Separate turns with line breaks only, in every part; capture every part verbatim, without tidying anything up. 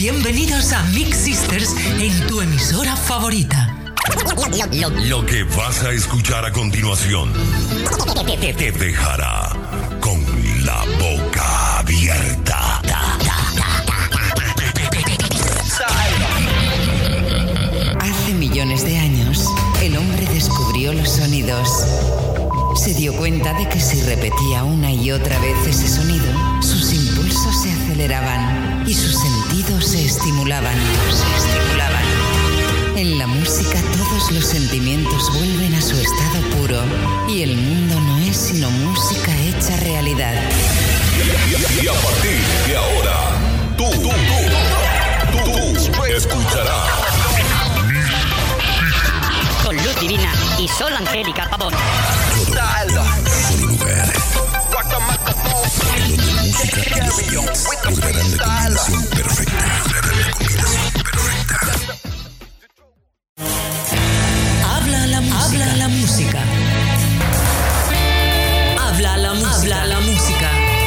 Bienvenidos a Mix Sisters en tu emisora favorita.
Lo, lo, lo que vas a escuchar a continuación te, te, te dejará con la boca abierta.
Hace millones de años, el hombre descubrió los sonidos. Se dio cuenta de que si repetía una y otra vez ese sonido, sus impulsos se aceleraban y sus sentidos se estimulaban. Se estimulaban. En la música todos los sentimientos vuelven a su estado puro y el mundo no es sino música hecha realidad.
Y a partir de ahora, tú, tú, tú, tú, tú escucharás
con Luz Divina y Sol Angélica Pavón.
Son lugares donde música y los beats lograrán la combinación perfecta. Lograrán la combinación perfecta.
Habla la música. Habla la música. Habla la música. Habla la música.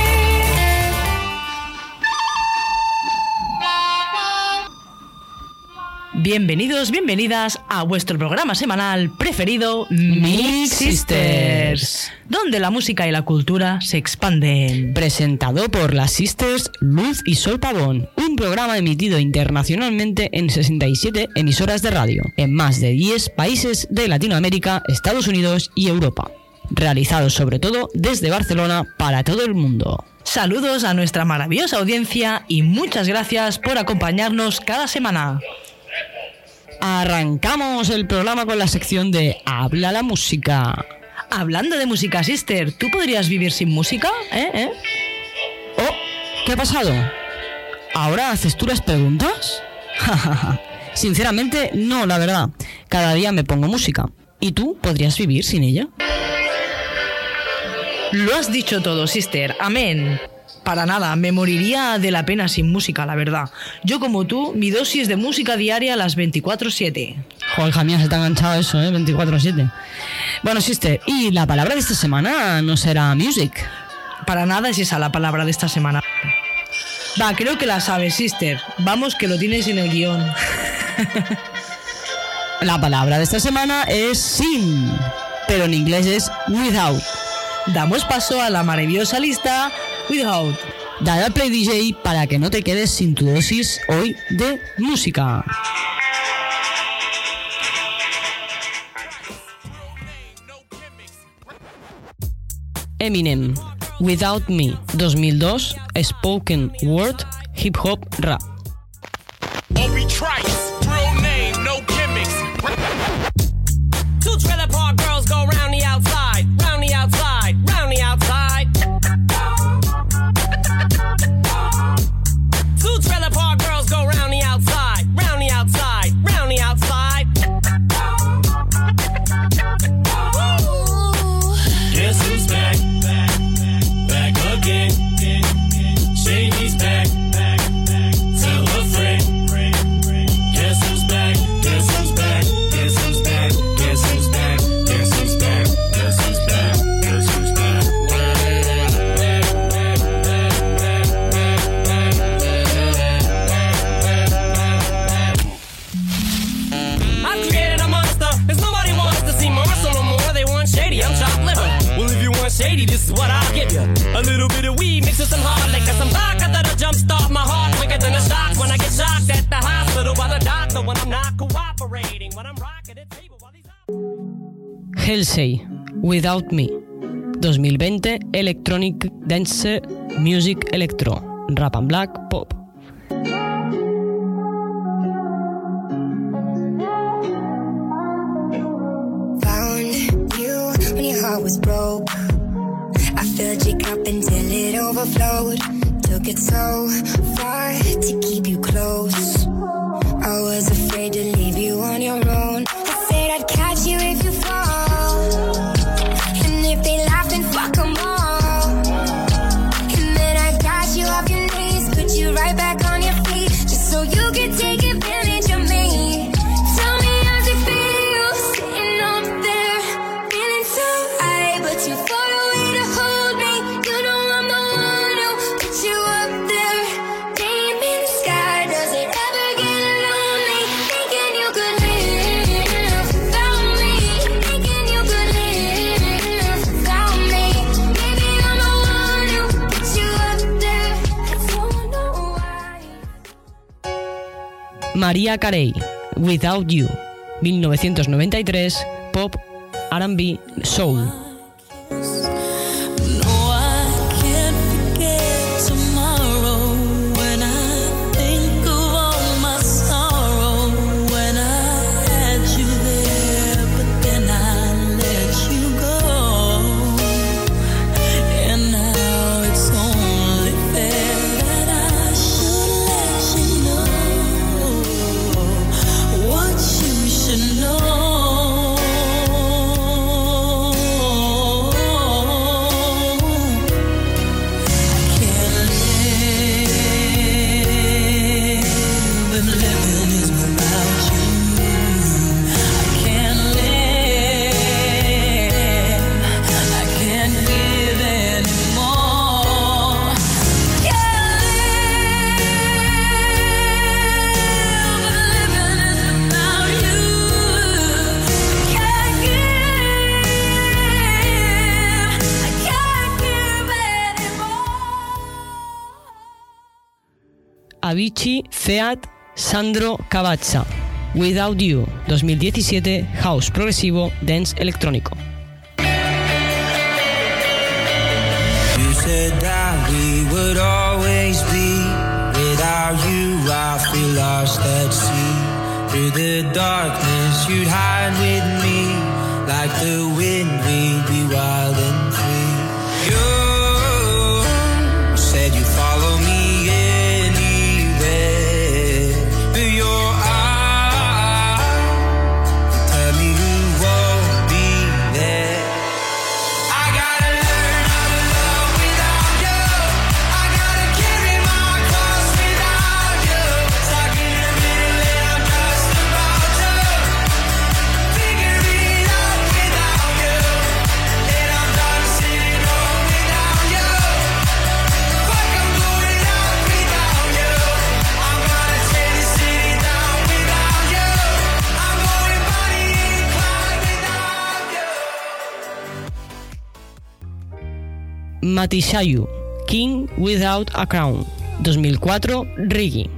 Bienvenidos, bienvenidas a vuestro programa semanal preferido, Mix Sisters, donde la música y la cultura se expanden.
Presentado por las Sisters Luz y Sol Pavón, un programa emitido internacionalmente en sesenta y siete emisoras de radio, en más de diez países de Latinoamérica, Estados Unidos y Europa. Realizado sobre todo desde Barcelona para todo el mundo.
Saludos a nuestra maravillosa audiencia y muchas gracias por acompañarnos cada semana.
Arrancamos el programa con la sección de Habla la música.
Hablando de música, Sister, ¿tú podrías vivir sin música? ¿Eh? ¿Eh?
Oh, ¿qué ha pasado? ¿Ahora haces tú las preguntas? Sinceramente, no, la verdad. Cada día me pongo música. ¿Y tú podrías vivir sin ella?
Lo has dicho todo, Sister. Amén. Para nada, me moriría de la pena sin música, la verdad. Yo como tú, mi dosis de música diaria a las veinticuatro siete.
Joder, hija mía, se te ha enganchado eso, ¿eh? veinticuatro siete. Bueno, Sister, y la palabra de esta semana no será music.
Para nada es esa la palabra de esta semana. Va, creo que la sabes, Sister. Vamos, que lo tienes en el guión.
La palabra de esta semana es sin, pero en inglés es without.
Damos paso a la maravillosa lista Without.
Dale al play D J para que no te quedes sin tu dosis hoy de música. Eminem, Without Me, dos mil dos, Spoken Word, Hip Hop Rap.
Obi Trice, real name, no gimmicks. Two trailer park girls go round the outside, round the outside, round the outside. Two trailer park girls go round the outside, round the outside, round the outside. Guess who's back? Back, back, back again. Shady's back. Back, back. Tell a friend. Guess who's back? Guess who's back? Guess who's back? Guess who's back? Guess who's back? Guess who's back? Guess who's back? I've created a monster. There's nobody wants to see Marshall no more. They want Shady. I'm chopped liver. Well, if you want Shady, this is what I'll give you. A little bit of weed mixed with some hard liquor, some vodka that'll jumpstart my heart quicker than a shock when I get shocked at the hospital by the doctor when I'm not cooperating, when I'm rocking the table while he's out.
Halsey, Without Me, dos mil veinte, Electronic Dance Music Electro, Rap and Black Pop.
Found you when your heart was broke. I filled your cup until it overflowed. Took it so far to keep you close. I was afraid to leave you on your own. I said I'd catch you if you fall. And if they laugh, then fuck 'em all. And then I got you off your knees, put you right back on your feet, just so you could take advantage of me. Tell me how's it feel, sitting up there, feeling so high, but too far away to hold me. You know I'm the one who put you up there, name in the sky.
Mariah Carey, Without You, mil novecientos noventa y tres, pop, R and B, soul. Avicii, Feat, Sandro Cavazza, Without You, dos mil diecisiete, house progresivo, dance electrónico.
You said that we would always be. Without you, I feel lost at sea. Through the darkness, you'd hide with me. Like the wind, we'd be wild and free. You said you'd follow me.
Matisyahu, King Without a Crown, dos mil cuatro, Reggae.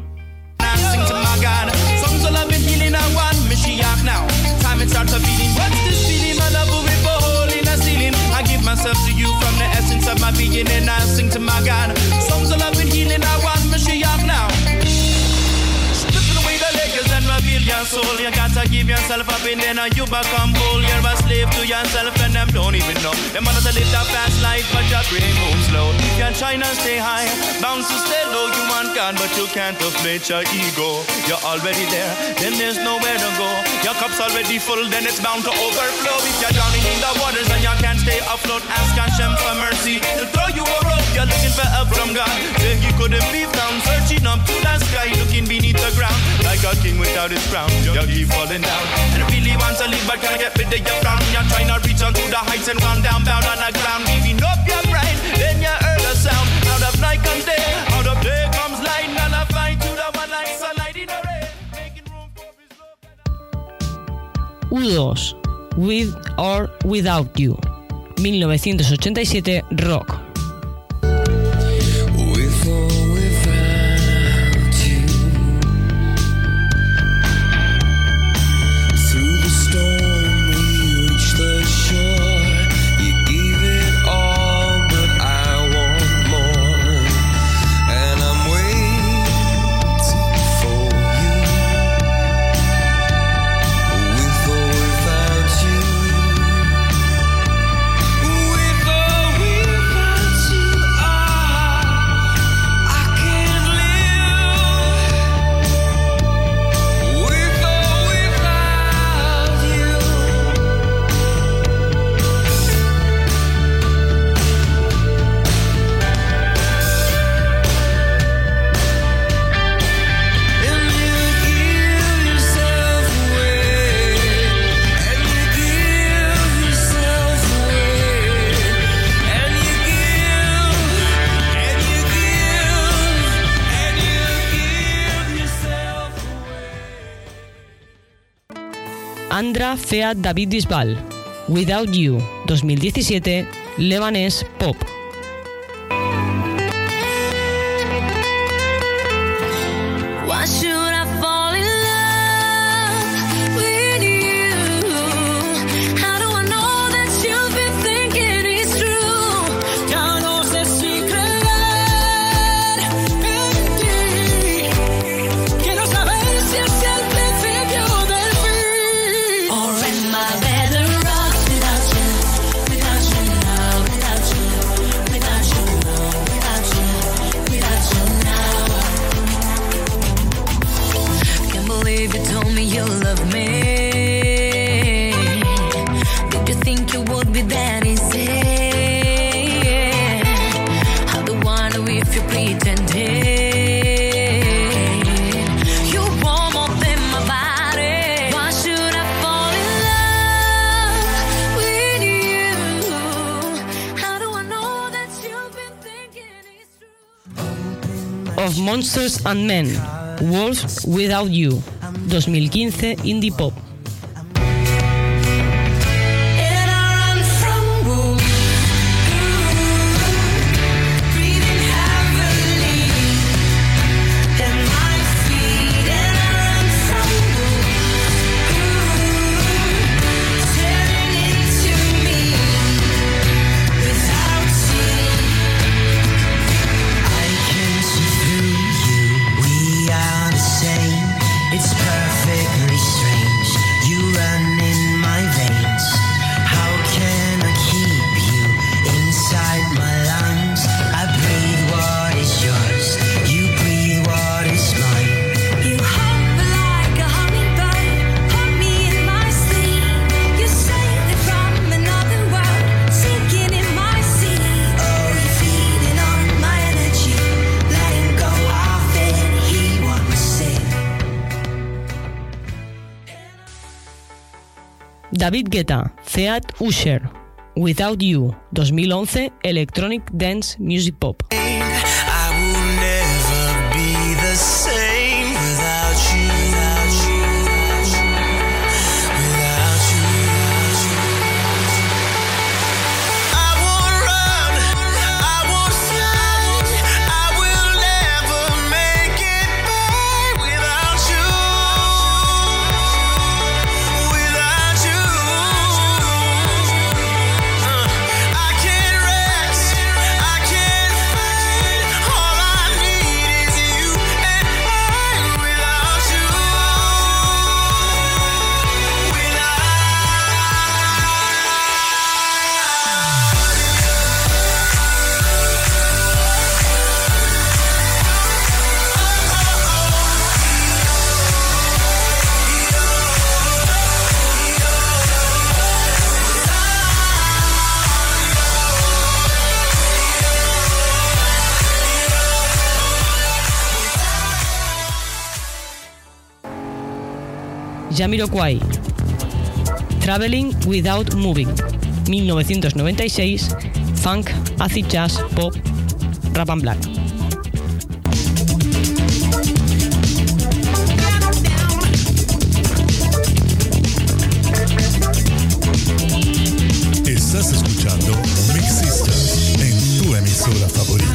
Your soul, you gotta give yourself up and then you become bold. You're a slave to yourself and them don't even know. Them wanna live that fast life but your brain moves slow. You can try and stay high, bounce to stay low. You want God but you can't deflate your ego. You're already there, then there's nowhere to go. Your cup's already full, then it's bound to overflow. If you're drowning in the waters and you can't stay afloat, ask Hashem for mercy. He'll throw you a rope. You're looking for help from God, then you couldn't be found. Searching up to the sky, looking beneath the ground. Like a king without his crown, you keep falling down. And I really want to live, but can't get rid of your frown. You're trying to reach onto the heights and run down, bound on the ground. Giving up your pride, then you heard a sound. Out of night comes day, out of day comes light. And I find to the one like sunlight in the rain, making room for his love.
U dos, With or Without You, mil novecientos ochenta y siete, rock. Andra Feat David Bisbal, Without You, dos mil diecisiete, lebanés pop.
Why should I fall in
Monsters and Men, Wolves Without You, dos mil quince, Indie Pop.
It's perfectly strange. You run in my veins. How can I keep you inside my lungs? I breathe what is yours. You breathe what is mine.
You hover like a hummingbird, put me in my sleep. You say that from another world, sinking in my sea. Oh, you're feeding on my energy, letting go of it. He wants it.
David Guetta, Feat Usher, Without You, dos mil once, Electronic Dance Music Pop.
I will never be the same without you. Without you. Without you. I won't run. I won't fly. I will never make it by without you. Without you. Uh, I can't rest. I can't fight. All I need is you and I without you.
Jamiroquai, Traveling Without Moving, mil novecientos noventa y seis, Funk, Acid Jazz, Pop, Rap and Black.
Estás escuchando Mix Sisters en tu emisora favorita.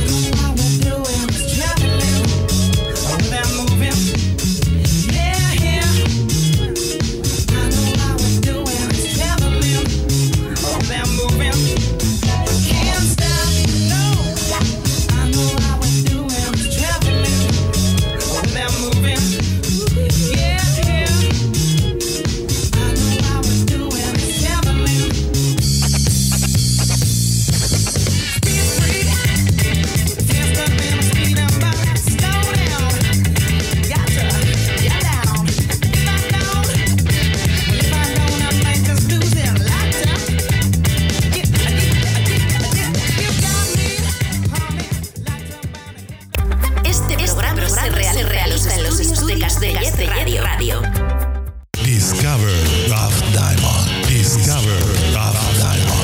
Este programa se realiza en los estudios de Castellet Radio.
Discover Love Diamond. Discover Love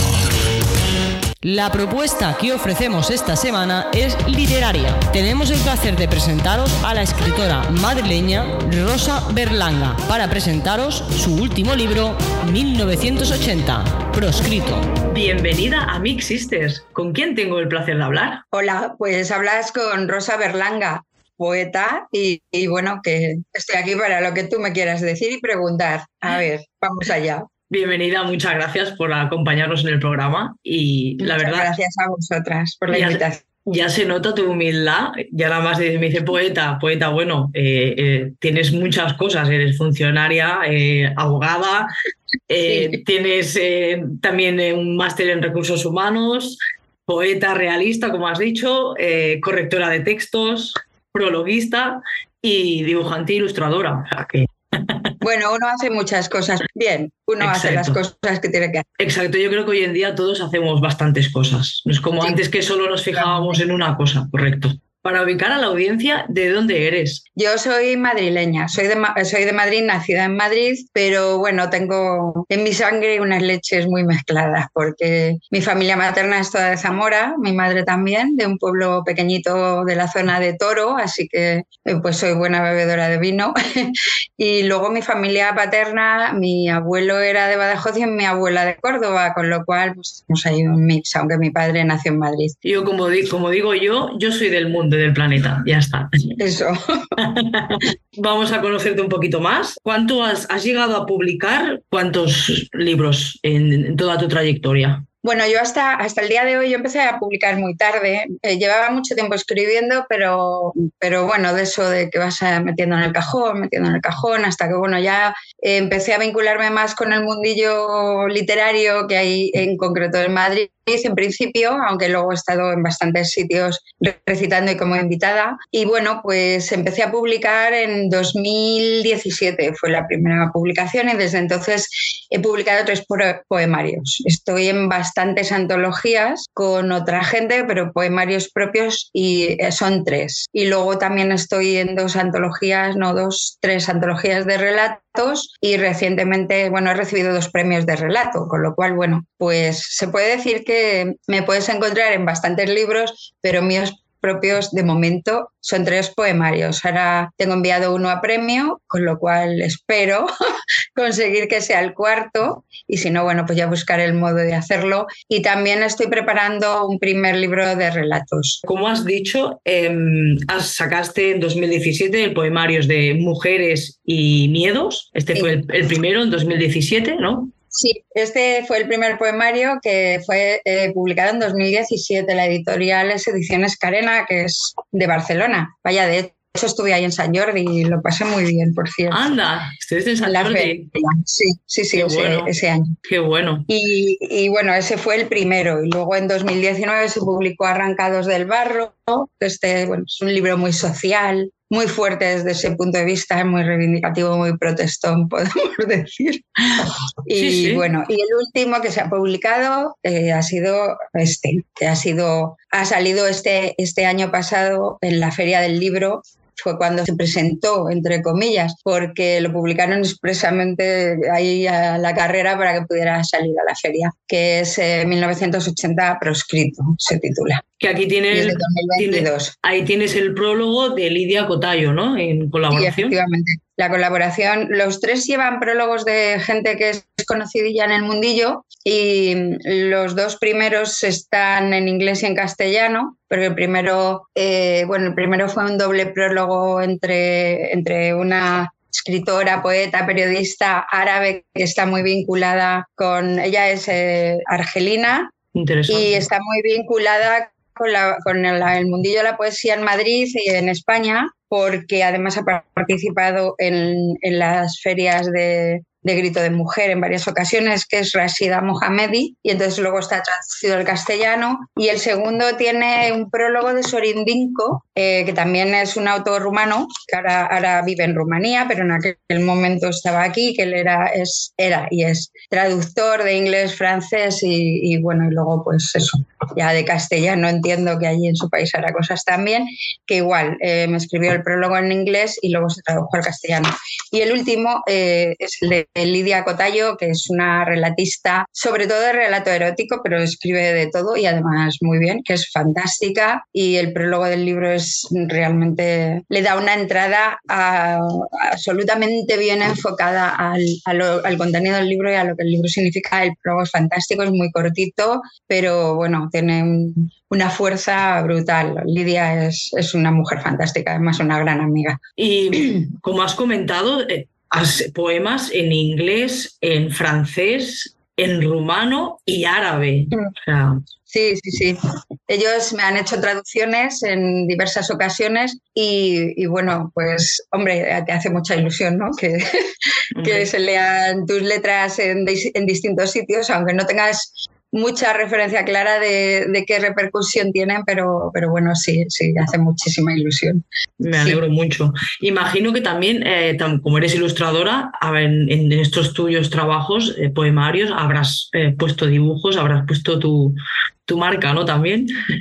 Diamond.
La propuesta que ofrecemos esta semana es literaria. Tenemos el placer de presentaros a la escritora madrileña Rosa Berlanga para presentaros su último libro, mil novecientos ochenta, Proscrito.
Bienvenida a Mix Sisters. ¿Con quién tengo el placer de hablar?
Hola, pues hablas con Rosa Berlanga, poeta, y, y bueno, que estoy aquí para lo que tú me quieras decir y preguntar. A ver, vamos allá.
Bienvenida, muchas gracias por acompañarnos en el programa y la
Muchas
verdad...
gracias a vosotras por la
ya,
invitación.
Ya se nota tu humildad, ya nada más me dice poeta, poeta, bueno, eh, eh, tienes muchas cosas, eres funcionaria, eh, abogada, eh, sí. tienes eh, también eh, un máster en recursos humanos, poeta realista, como has dicho, eh, correctora de textos, prologuista y dibujante e ilustradora, o sea que...
Bueno, uno hace muchas cosas bien, uno Exacto. hace las cosas que tiene que hacer.
Exacto, yo creo que hoy en día todos hacemos bastantes cosas. No es como sí. antes que solo nos fijábamos en una cosa, correcto. para ubicar a la audiencia, ¿de dónde eres?
Yo soy madrileña, soy de, soy de Madrid, nacida en Madrid, pero bueno, tengo en mi sangre unas leches muy mezcladas, porque mi familia materna es toda de Zamora, mi madre también, de un pueblo pequeñito de la zona de Toro, así que pues soy buena bebedora de vino. Y luego mi familia paterna, mi abuelo era de Badajoz y mi abuela de Córdoba, con lo cual pues, pues hay un mix, aunque mi padre nació en Madrid.
Yo, como, di- como digo yo, yo soy del mundo y del planeta, ya está.
Eso.
Vamos a conocerte un poquito más. ¿Cuánto has, has llegado a publicar? ¿Cuántos libros en, en toda tu trayectoria?
Bueno, yo hasta, hasta el día de hoy yo empecé a publicar muy tarde. Eh, llevaba mucho tiempo escribiendo, pero, pero bueno, de eso de que vas a, metiendo en el cajón, metiendo en el cajón, hasta que bueno, ya eh, empecé a vincularme más con el mundillo literario que hay en concreto en Madrid en principio, aunque luego he estado en bastantes sitios recitando y como invitada. Y bueno, pues empecé a publicar en dos mil diecisiete, fue la primera publicación, y desde entonces he publicado tres poemarios. Estoy en bastantes antologías con otra gente, pero poemarios propios, y son tres. Y luego también estoy en dos antologías, no dos, tres antologías de relatos, y recientemente, bueno, he recibido dos premios de relato, con lo cual, bueno, pues se puede decir que me puedes encontrar en bastantes libros, pero míos propios de momento son tres poemarios. Ahora tengo enviado uno a premio, con lo cual espero conseguir que sea el cuarto, y si no, bueno, pues ya buscaré el modo de hacerlo. Y también estoy preparando un primer libro de relatos.
Como has dicho, eh, sacaste en dos mil diecisiete el poemarios de Mujeres y Miedos. Este sí. fue el, el primero en dos mil diecisiete, ¿no?
Sí, este fue el primer poemario que fue eh, publicado en dos mil diecisiete. La editorial es Ediciones Carena, que es de Barcelona. Vaya, de hecho estuve ahí en San Jordi y lo pasé muy bien, por cierto.
Anda, estuviste en San Jordi.
Sí, sí, sí, ese,
bueno.
ese año.
Qué bueno.
Y, y bueno, ese fue el primero. Y luego en dos mil diecinueve se publicó Arrancados del Barro. Este, bueno, es un libro muy social, muy fuerte desde ese punto de vista, muy reivindicativo, muy protestón, podemos decir. Y
sí, sí.
bueno, y el último que se ha publicado eh, ha sido este, que ha sido, ha salido este, este año pasado en la Feria del Libro. Fue cuando se presentó, entre comillas, porque lo publicaron expresamente ahí a la carrera para que pudiera salir a la feria, que es eh, mil novecientos ochenta proscrito, se titula.
Que aquí tienes,
dos mil veintidós.
Tiene, ahí tienes el prólogo de Lidia Cotallo, ¿no? En colaboración.
Sí, efectivamente. La colaboración, los tres llevan prólogos de gente que es conocidilla en el mundillo, y los dos primeros están en inglés y en castellano, porque el primero, eh, bueno, el primero fue un doble prólogo entre, entre una escritora, poeta, periodista árabe que está muy vinculada con, ella es eh, argelina, y está muy vinculada con, la, con el, el mundillo de la poesía en Madrid y en España, porque además ha participado en, en las ferias de, de Grito de Mujer en varias ocasiones, que es Rashida Mohamedi, y entonces luego está traducido al castellano. Y el segundo tiene un prólogo de Sorindinko, eh, que también es un autor rumano, que ahora, ahora vive en Rumanía, pero en aquel momento estaba aquí, que él era, es, era y es traductor de inglés, francés y, y bueno, y luego pues eso, ya de castellano entiendo que allí en su país hará cosas también, que igual eh, me escribió el prólogo en inglés y luego se tradujo al castellano. Y el último eh, es el de Lidia Cotallo, que es una relatista, sobre todo de relato erótico, pero escribe de todo y además muy bien, que es fantástica, y el prólogo del libro es realmente, le da una entrada a, absolutamente bien enfocada al, a lo, al contenido del libro y a lo que el libro significa. El prólogo es fantástico, es muy cortito, pero bueno, tiene un, una fuerza brutal. Lidia es, es una mujer fantástica, además una gran amiga.
Y como has comentado, eh, has poemas en inglés, en francés, en rumano y árabe. O sea,
sí, sí, sí. Ellos me han hecho traducciones en diversas ocasiones y, y bueno, pues, hombre, te hace mucha ilusión, ¿no? Que, que se lean tus letras en, en distintos sitios, aunque no tengas mucha referencia clara de, de qué repercusión tienen, pero, pero bueno, sí, sí, hace muchísima ilusión.
Me alegro sí. mucho. Imagino que también, eh, como eres ilustradora, en, en estos tuyos trabajos, eh, poemarios, habrás eh, puesto dibujos, habrás puesto tu, tu marca, ¿no? También.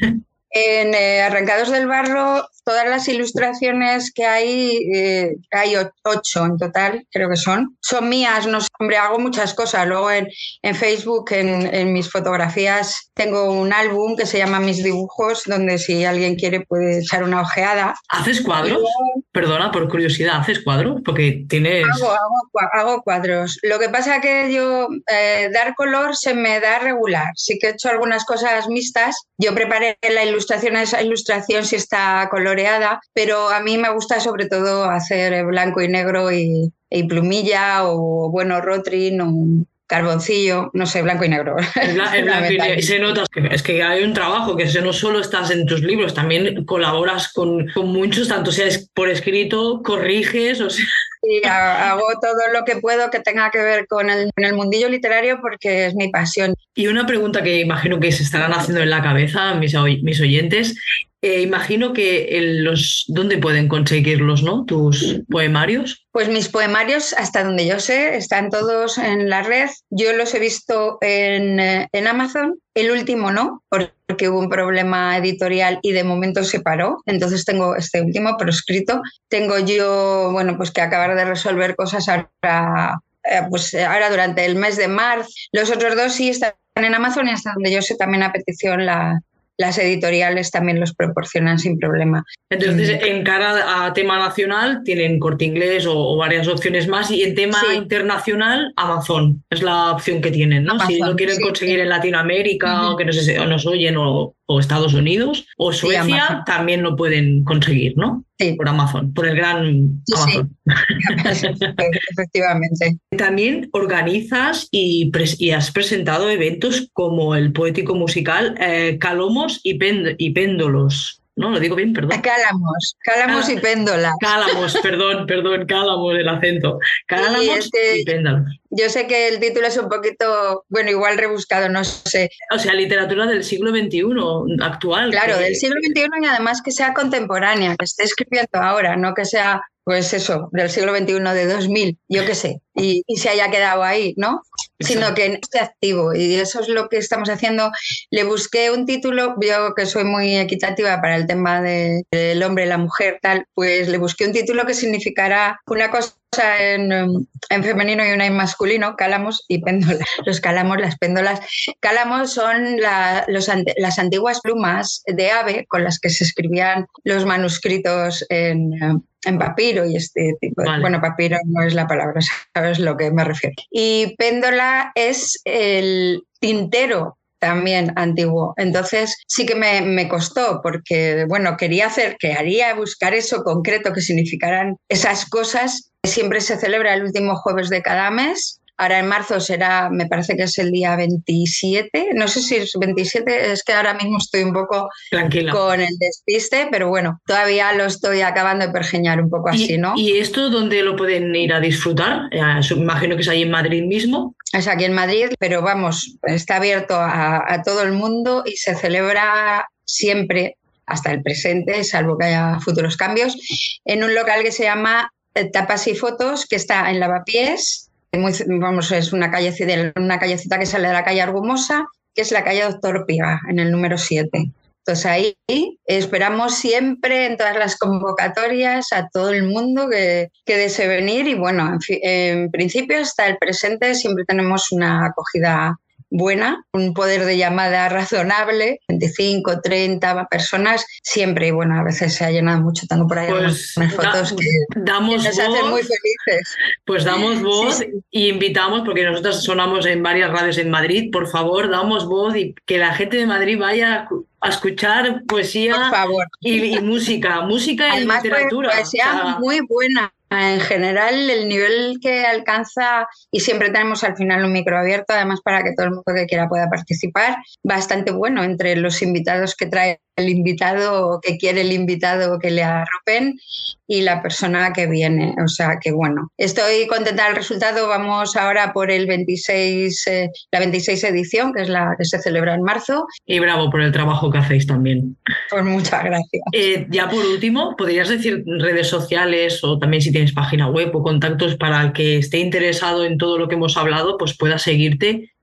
En eh, Arrancados del Barro, todas las ilustraciones que hay, eh, hay ocho en total, creo que son, son mías. No sé, hombre, hago muchas cosas. Luego en, en Facebook, en, en mis fotografías, tengo un álbum que se llama Mis Dibujos, donde si alguien quiere puede echar una ojeada.
¿Haces cuadros? Luego, Perdona, por curiosidad, ¿haces cuadros? Porque tienes...
Hago, hago, hago cuadros. Lo que pasa es que yo, eh, dar color se me da regular. Sí que he hecho algunas cosas mixtas. Yo preparé la ilustración, esa ilustración sí está coloreada, pero a mí me gusta sobre todo hacer blanco y negro y, y plumilla o, bueno, rotring o carboncillo, no sé, blanco y negro.
El blanco, el blanco y negro. Y se nota que es que hay un trabajo, que no solo estás en tus libros, también colaboras con, con muchos, tanto sea por escrito, corriges, o sea...
Sí, hago todo lo que puedo que tenga que ver con el, con el mundillo literario porque es mi pasión.
Y una pregunta que imagino que se estarán haciendo en la cabeza mis, mis oyentes, eh, imagino que el, los, ¿dónde pueden conseguirlos, no? tus poemarios?
Pues mis poemarios, hasta donde yo sé, están todos en la red. Yo los he visto en, en Amazon, el último no, porque hubo un problema editorial y de momento se paró. Entonces tengo este último proscrito. Tengo yo, bueno, pues que acabar de resolver cosas ahora, pues ahora durante el mes de marzo. Los otros dos sí están en Amazon y hasta donde yo sé también a petición la... las editoriales también los proporcionan sin problema.
Entonces, en cara a tema nacional, tienen Corte Inglés o, o varias opciones más, y en tema sí. internacional, Amazon es la opción que tienen, ¿no? Amazon, si lo quieren sí, conseguir sí. en Latinoamérica, uh-huh. o que no sé si nos oyen, o, o Estados Unidos, o Suecia, sí, también lo pueden conseguir, ¿no? Sí. Por Amazon, por el gran sí, Amazon.
Sí. Efectivamente.
También organizas y, pres- y has presentado eventos como el poético musical eh, Calomos y, Pend- y Péndolos. No, lo digo bien, perdón.
Cálamos, Cálamos Cal- y Péndolas.
Cálamos, perdón, perdón, Cálamos, el acento. Cálamos sí, es que y Péndolos.
Yo sé que el título es un poquito, bueno, igual rebuscado, no sé.
O sea, literatura del siglo veintiuno, actual.
Claro,
que...
del siglo veintiuno y además que sea contemporánea, que esté escribiendo ahora, no que sea, pues eso, del siglo veintiuno de dos mil, yo qué sé, y, y se haya quedado ahí, ¿no? Exacto. Sino que esté activo, y eso es lo que estamos haciendo. Le busqué un título, yo que soy muy equitativa para el tema de, del hombre y la mujer, tal, pues le busqué un título que significara una cosa en, en femenino y una en masculino, cálamos y péndolas. Los cálamos, las péndolas. Cálamos son la, los ante, las antiguas plumas de ave con las que se escribían los manuscritos en, en papiro y este tipo de... Vale. Bueno, papiro no es la palabra, sabes lo que me refiero. Y péndola es el tintero también antiguo. Entonces sí que me, me costó porque, bueno, quería hacer, que haría buscar eso concreto que significaran esas cosas. Siempre se celebra el último jueves de cada mes. Ahora en marzo será, me parece que es el día veintisiete, no sé si es veintisiete, es que ahora mismo estoy un poco
Tranquila.
Con el despiste, pero bueno, todavía lo estoy acabando de pergeñar un poco así, ¿no?
¿Y esto dónde lo pueden ir a disfrutar? Eh, imagino que es ahí en Madrid mismo.
Es aquí en Madrid, pero vamos, está abierto a, a todo el mundo y se celebra siempre, hasta el presente, salvo que haya futuros cambios, en un local que se llama Tapas y Fotos, que está en Lavapiés. Muy, vamos, es una callecita, una callecita que sale de la calle Argumosa, que es la calle Doctor Piga, en el número siete. Entonces ahí esperamos siempre en todas las convocatorias a todo el mundo que, que desee venir y bueno, en, fi, en principio hasta el presente siempre tenemos una acogida buena, un poder de llamada razonable, veinticinco, treinta personas siempre, y bueno, a veces se ha llenado mucho, tengo por ahí
pues
unas fotos
da,
que,
damos
que nos
voz,
hacen muy felices.
Pues damos voz
sí, sí.
y invitamos, porque nosotros sonamos en varias radios en Madrid, por favor, damos voz y que la gente de Madrid vaya a escuchar poesía
por favor.
Y, y música, música
Además,
y literatura.
Poesía
o sea,
muy buena. En general, el nivel que alcanza, y siempre tenemos al final un micro abierto, además para que todo el mundo que quiera pueda participar, bastante bueno entre los invitados que trae el invitado o que quiere el invitado que le arropen y la persona que viene. O sea que bueno, estoy contenta del resultado. Vamos ahora por el veintiséis, eh, la veintiséis edición, que es la que se celebra en marzo.
Y bravo por el trabajo que hacéis también.
Pues muchas gracias.
Eh, ya por último, ¿podrías decir redes sociales o también si tienes página web o contactos para el que esté interesado en todo lo que hemos hablado, pues pueda seguirte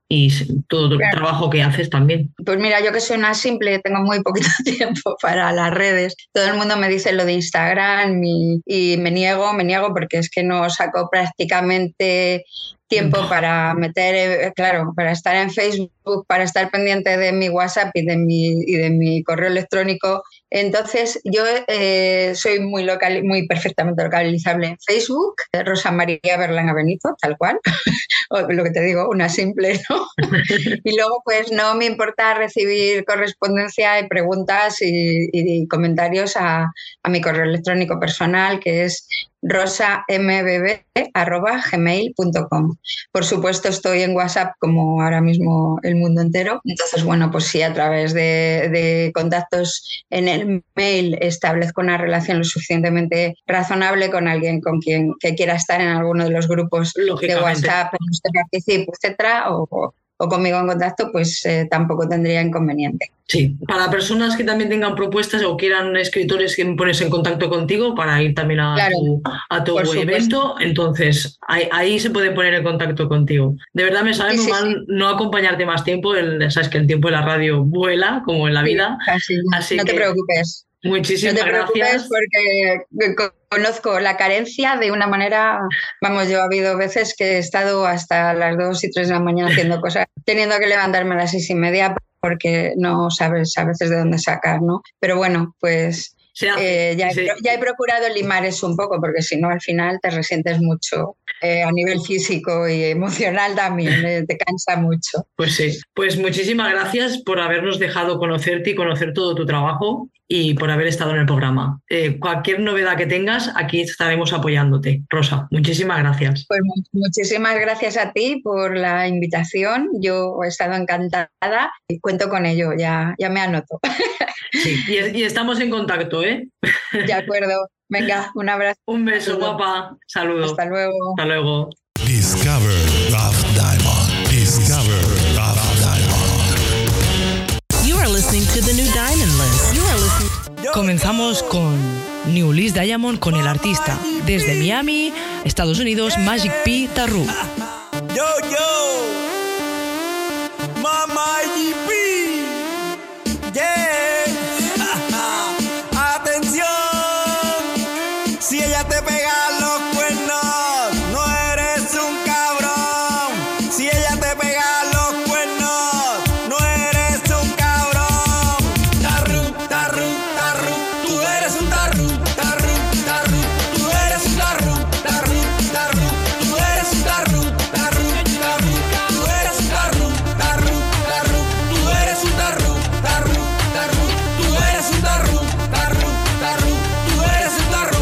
y todo el
Claro.
trabajo que haces también.
Pues mira, yo que soy una simple, tengo muy poquito tiempo para las redes. Todo el mundo me dice lo de Instagram y, y me niego, me niego porque es que no saco prácticamente tiempo para meter, eh, claro, para estar en Facebook, para estar pendiente de mi WhatsApp y de mi, y de mi correo electrónico. Entonces, yo eh, soy muy local, muy perfectamente localizable en Facebook, eh, Rosa María Berlanga Benito, tal cual, o lo que te digo, una simple, ¿no? Y luego, pues no me importa recibir correspondencia y preguntas y, y comentarios a, a mi correo electrónico personal, que es rosambb arroba gmail punto com. Por supuesto, estoy en WhatsApp como ahora mismo el mundo entero. Entonces, bueno, pues sí, a través de, de contactos en el mail establezco una relación lo suficientemente razonable con alguien con quien que quiera estar en alguno de los grupos de WhatsApp en los que participo, etcétera, o, o conmigo en contacto, pues eh, tampoco tendría inconveniente.
Sí, para personas que también tengan propuestas o quieran escritores que pones en contacto contigo para ir también a
Claro,
tu, a tu
por
evento,
supuesto.
entonces ahí, ahí se pueden poner en contacto contigo. De verdad me sabe
Sí,
muy
sí,
mal no acompañarte más tiempo, el, sabes que el tiempo de la radio vuela como en la
Sí,
vida,
así,
así
no te
que
preocupes.
muchísimas
No te preocupes
gracias.
porque co- conozco la carencia de una manera, vamos, yo ha habido veces que he estado hasta las dos y tres de la mañana haciendo cosas, teniendo que levantarme a las seis y media porque no sabes a veces de dónde sacar, ¿no? Pero bueno, pues
Se hace,
eh, ya, he,
sí.
pro- ya he procurado limar eso un poco porque si no al final te resientes mucho eh, a nivel físico y emocional también, eh, te cansa mucho.
Pues sí, pues muchísimas gracias por habernos dejado conocerte y conocer todo tu trabajo y por haber estado en el programa. Eh, cualquier novedad que tengas, aquí estaremos apoyándote. Rosa, muchísimas gracias.
Pues mu- muchísimas gracias a ti por la invitación. Yo he estado encantada y cuento con ello, ya, ya me anoto.
Sí, y, y estamos en contacto, ¿eh?
De acuerdo. Venga, un abrazo.
Un beso,
Saludo.
guapa. Saludos.
Hasta luego.
Hasta luego.
Discover Rough Diamond. Discover Rough Diamond.
You are listening to the new Diamond List. You are listening.
Comenzamos con New List Diamond con el artista desde Miami, Estados Unidos, Magic P. Tarru.
Yo, yo, Mama G P, yeah, atención, si ella te pega los cuernos, no eres un cabrón, si ella te pega los cuernos, no eres un cabrón, tarru, tarru, tarru, tú eres un tarru, tarru, tarru, tú eres un tarru, tarru, tarru, tú eres un tarru, tarru, tarru, tú eres un tarru, tarru, tarru, tú eres un tarru, tarru, tarru, tú eres un tarru, tarru, tarru, tú eres un tarru.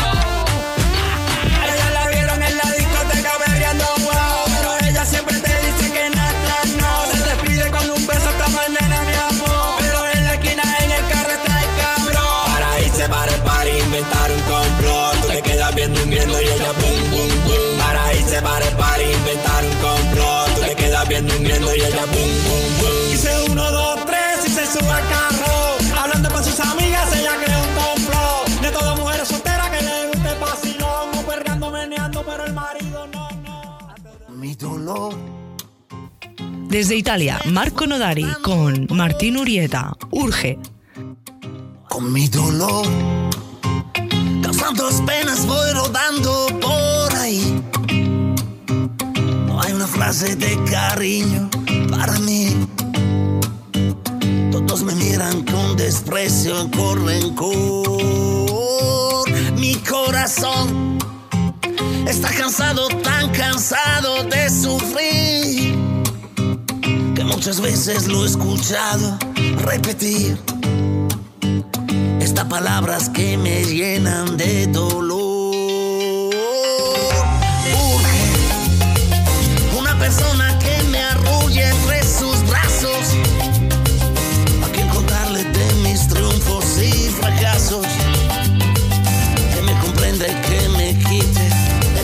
A ella la vieron en la discoteca berreando wow, pero ella siempre te dice que nada, no. Se despide con un beso como el nena, mi amor, pero en la esquina en el carro está el cabrón. Para irse para el party inventar un complot, tú te quedas viendo un viendo y ella boom, boom, boom. Para irse para el party inventar un complot, tú te quedas viendo un viendo y ella boom, boom, boom. Dice uno, dos, tres y se sube al carro, hablando con sus amigas ella crea un complot. De todas mujeres solteras que le guste vacilón, o perreando, meneando, pero el marido no, no. Mi dolor.
Desde Italia, Marco Nodari con Martín Urieta. Urge.
Con mi dolor, causando penas voy rodando por ahí. No hay una frase de cariño para mí. Todos me miran con desprecio, con rencor. Mi corazón está cansado, tan cansado de sufrir, que muchas veces lo he escuchado repetir. Estas palabras que me llenan de dolor. Urge una persona que me arrulle entre sus brazos, a quien contarle de mis triunfos y fracasos, que me comprenda y que me quite de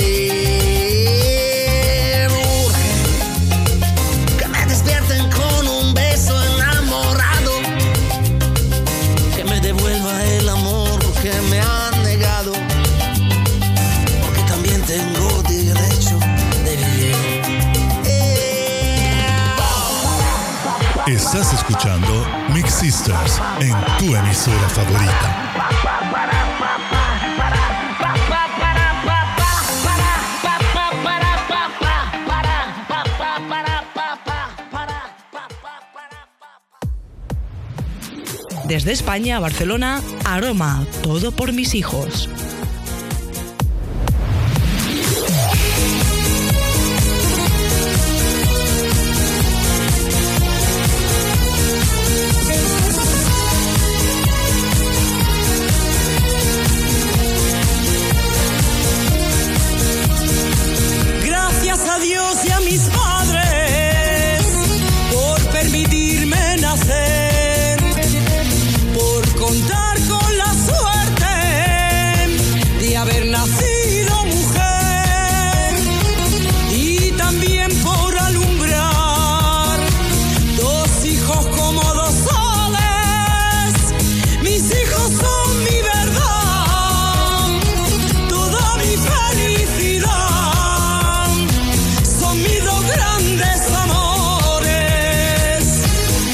sufrir. Urge que me despierten con un beso enamorado, que me devuelva el amor que me han negado.
Estás escuchando Mix Sisters en tu emisora favorita.
Desde España a Barcelona, Aroma, todo por mis hijos.
Gracias a Dios y a mis padres por permitirme nacer, por contar con la suerte de haber nacido mujer, y también por alumbrar dos hijos como dos soles. Mis hijos son mi verdad, toda mi felicidad, son mis dos grandes amores.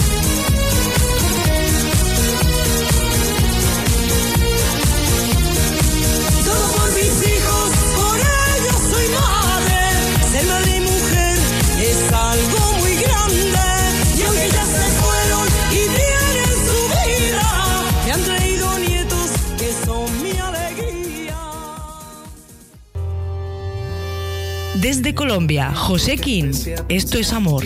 Todo por mis hijos, por ellos soy madre. Ser madre y mujer es algo muy grande, y aunque ya se fueron y tienen su vida, me han traído nietos que son mi alegría.
Desde Colombia, José King, esto es amor.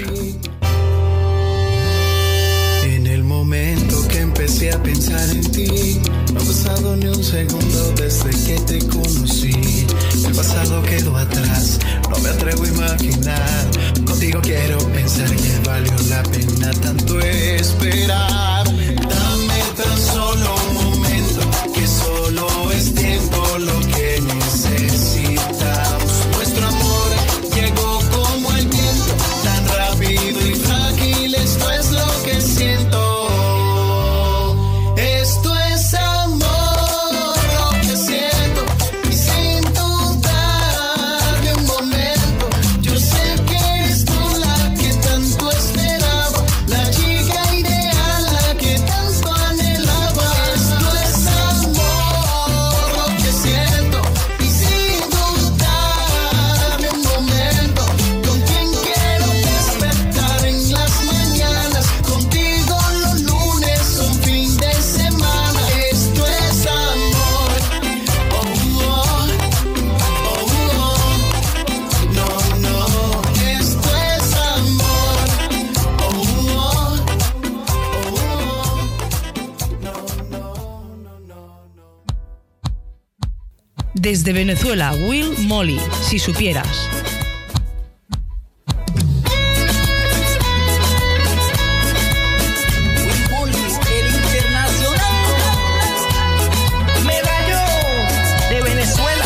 En el momento que empecé a pensar en ti, no ha pasado ni un segundo desde que te conocí. El pasado quedó atrás, no me atrevo a imaginar. Contigo quiero pensar que valió la pena tanto esperar. Dame tan solo un momento, que solo es tiempo lo que necesitamos. Nuestro amor llegó como el viento, tan rápido y frágil. Esto es lo que siento. Esto es amor, lo que siento. Y sin dudar de un momento, yo sé que eres tú la que tanto esperaba, la chica ideal, la que tanto anhelaba. Esto es amor, lo que siento. Y sin dudar de un momento, con quien quiero despertar en las mañanas, contigo los lunes son fin de semana. Esto es amor. Oh, oh, oh, oh. No, no, esto es amor. Oh, oh,
Desde Venezuela, Will Molly, si supieras.
El internacional medallo de Venezuela.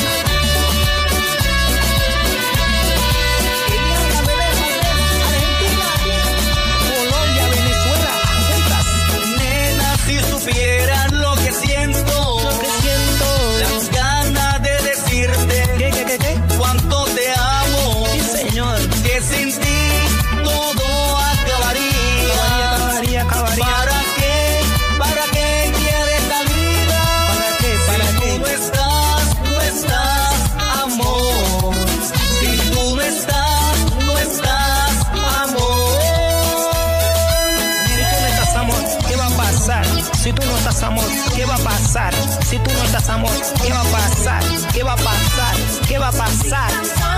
Colombia, Venezuela, juntas. Nena, si supieras lo que siento, lo que siento, las ganas de decirte ¿Qué, qué, qué, qué? Cuánto te amo. Sí, señor. Que sin ti todo acabaría. Acabaría, acabaría. ¿Para qué? ¿Para qué quieres la vida? ¿Para qué? ¿Para si qué? Tú no estás, no estás, amor. Si tú no estás, no estás, amor. Si tú no estás, amor, ¿qué va a pasar? Si tú no estás, amor, ¿qué va a pasar? Si tú no estás, amor, ¿qué va a pasar? ¿Qué va a pasar? ¿Qué va a pasar?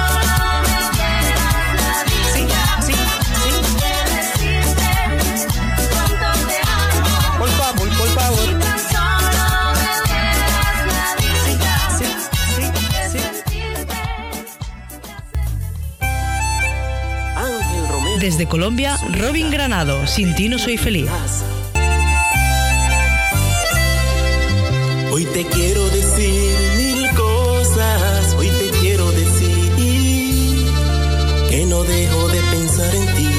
Sí, sí, sí. Por favor, por favor. Sí, sí, sí, sí.
Desde Colombia, Robin Granado, sin ti no soy feliz.
Hoy te quiero decir mil cosas, hoy te quiero decir que no dejo de pensar en ti,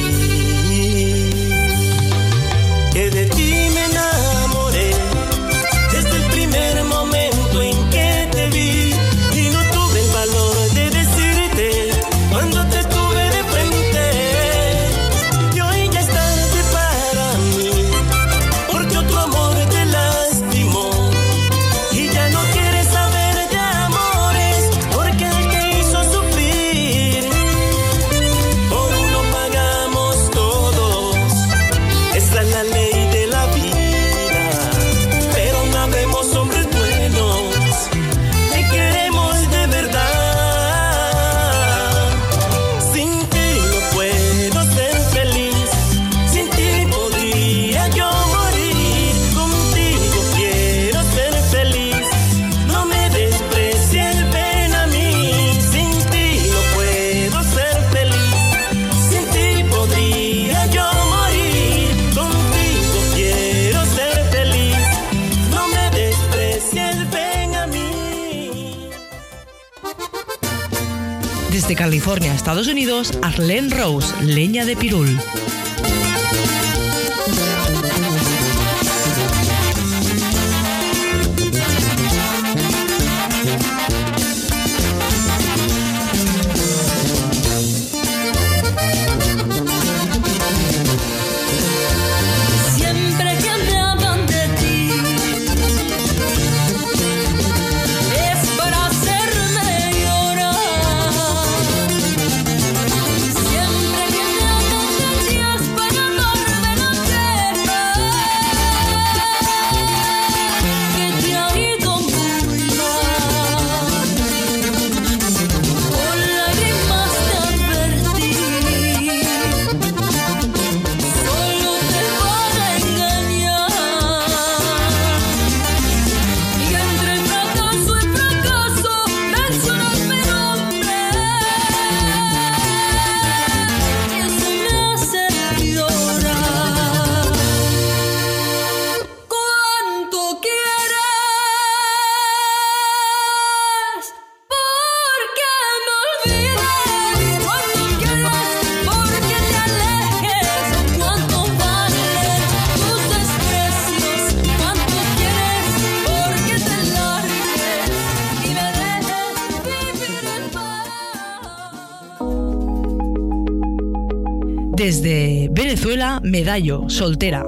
que de ti me enamoré desde el primer momento en que te vi, y no tuve el valor de decirte cuando te tuve de frente, y hoy ya es tarde para mí.
Desde California, Estados Unidos, Arlene Rose, Leña de Pirul. Desde Venezuela, Medallo, soltera.